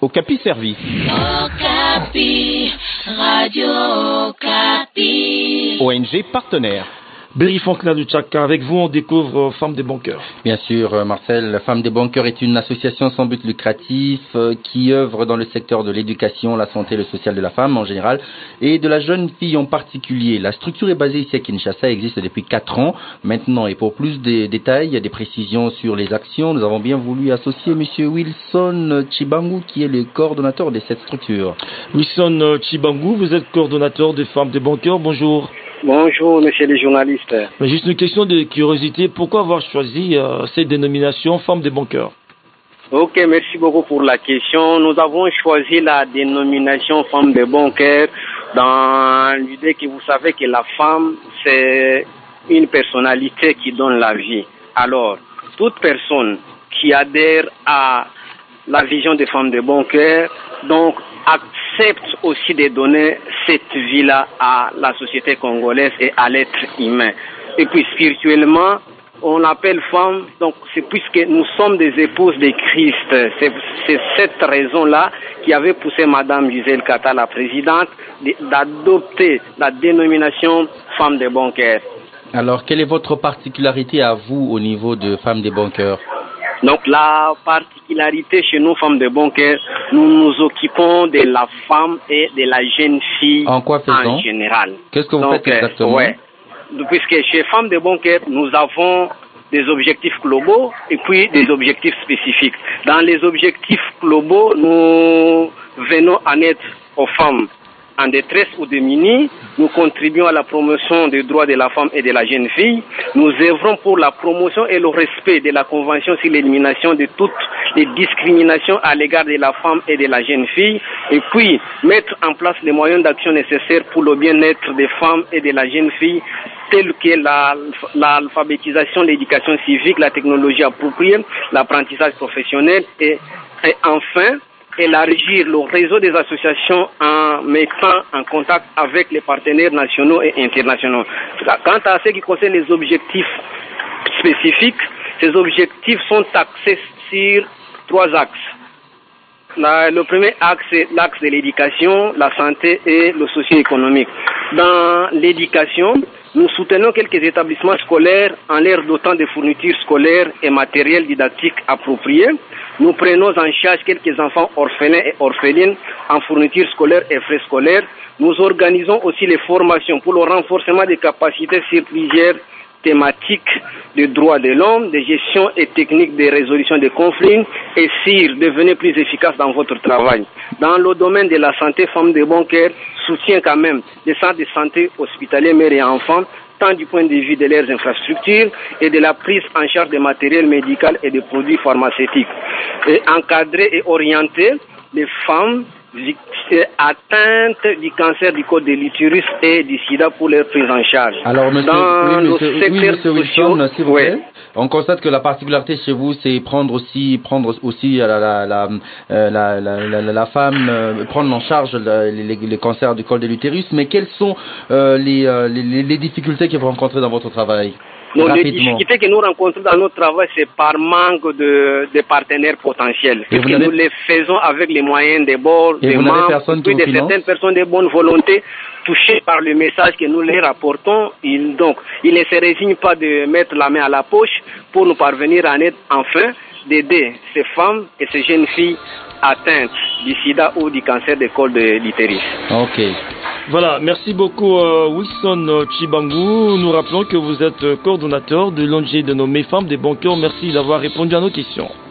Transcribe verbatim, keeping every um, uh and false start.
Okapi Servi. Okapi, Radio Okapi. O N G partenaire. Berry Fonkna du Tchaka, avec vous on découvre euh, Femmes des Bons Cœurs. Bien sûr, euh, Marcel, Femmes des Bons Cœurs est une association sans but lucratif euh, qui œuvre dans le secteur de l'éducation, la santé et le social de la femme en général et de la jeune fille en particulier. La structure est basée ici à Kinshasa, existe depuis quatre ans maintenant et pour plus de détails, des précisions sur les actions, nous avons bien voulu associer Monsieur Wilson Chibangu qui est le coordonnateur de cette structure. Wilson Chibangu, vous êtes coordonnateur des Femmes des Bons Cœurs, bonjour. Bonjour, monsieur les journalistes. Mais juste une question de curiosité, pourquoi avoir choisi euh, cette dénomination Femmes des Bons Cœurs? Ok, merci beaucoup pour la question. Nous avons choisi la dénomination Femmes des Bons Cœurs dans l'idée que vous savez que la femme, c'est une personnalité qui donne la vie. Alors, toute personne qui adhère à la vision des Femmes des Bons Cœurs, donc accepte aussi de donner cette vie-là à la société congolaise et à l'être humain. Et puis spirituellement, on l'appelle femme, donc c'est puisque nous sommes des épouses de Christ. C'est, c'est cette raison-là qui avait poussé Madame Gisèle Kata, la présidente, d'adopter la dénomination Femme des Bons Cœurs. Alors, quelle est votre particularité à vous au niveau de Femmes des Bons Cœurs? Donc la particularité chez nous, Femmes de Bon Cœur, nous nous occupons de la femme et de la jeune fille en, quoi en général. Qu'est-ce que vous Donc, faites exactement? Ouais. Puisque chez Femmes de Bon Cœur, nous avons des objectifs globaux et puis des objectifs spécifiques. Dans les objectifs globaux, nous venons en aide aux femmes en détresse ou démunies. Nous contribuons à la promotion des droits de la femme et de la jeune fille. Nous œuvrons pour la promotion et le respect de la Convention sur l'élimination de toutes les discriminations à l'égard de la femme et de la jeune fille. Et puis, mettre en place les moyens d'action nécessaires pour le bien-être des femmes et de la jeune fille, tels que la, l'alphabétisation, l'éducation civique, la technologie appropriée, l'apprentissage professionnel et, et enfin, élargir le réseau des associations en mettant en contact avec les partenaires nationaux et internationaux. Quant à ce qui concerne les objectifs spécifiques, ces objectifs sont axés sur trois axes. La, le premier axe, c'est l'axe de l'éducation, la santé et le socio-économique. Dans l'éducation, nous soutenons quelques établissements scolaires en leur dotant de fournitures scolaires et matériel didactique approprié. Nous prenons en charge quelques enfants orphelins et orphelines en fournitures scolaires et frais scolaires. Nous organisons aussi les formations pour le renforcement des capacités sur plusieurs thématiques de droits de l'homme, de gestion et techniques de résolution des conflits et sur devenir plus efficace dans votre travail. Dans le domaine de la santé, Femmes de Bon Cœur soutient quand même les centres de santé hospitaliers mères et enfants, tant du point de vue de leurs infrastructures et de la prise en charge des matériels médicaux et des produits pharmaceutiques. Et encadrer et orienter les femmes atteintes du cancer du col de l'utérus et du sida pour leur prise en charge. Alors, monsieur, dans oui, monsieur, le secteur oui, monsieur Wilson, s'il vous plaît. Ouais. On constate que la particularité chez vous, c'est prendre aussi, prendre aussi la, la, la, la, la, la, la, la femme, euh, prendre en charge la, les, les cancers du col de l'utérus. Mais quelles sont euh, les, euh, les, les difficultés que vous rencontrez dans votre travail? Donc, les difficultés que nous rencontrons dans notre travail, c'est par manque de, de partenaires potentiels. Et puisque nous les faisons avec les moyens des bords, des membres, puis de certaines personnes de bonne volonté touchées par le message que nous leur apportons. Ils, donc, ils ne se résignent pas de mettre la main à la poche pour nous parvenir en aide, enfin, d'aider ces femmes et ces jeunes filles atteintes du sida ou du cancer du col de l'utérus. Ok. Voilà, merci beaucoup euh, Wilson Chibangu. Nous rappelons que vous êtes coordonnateur de l'O N G dénommé Femmes des Bons Cœurs. Merci d'avoir répondu à nos questions.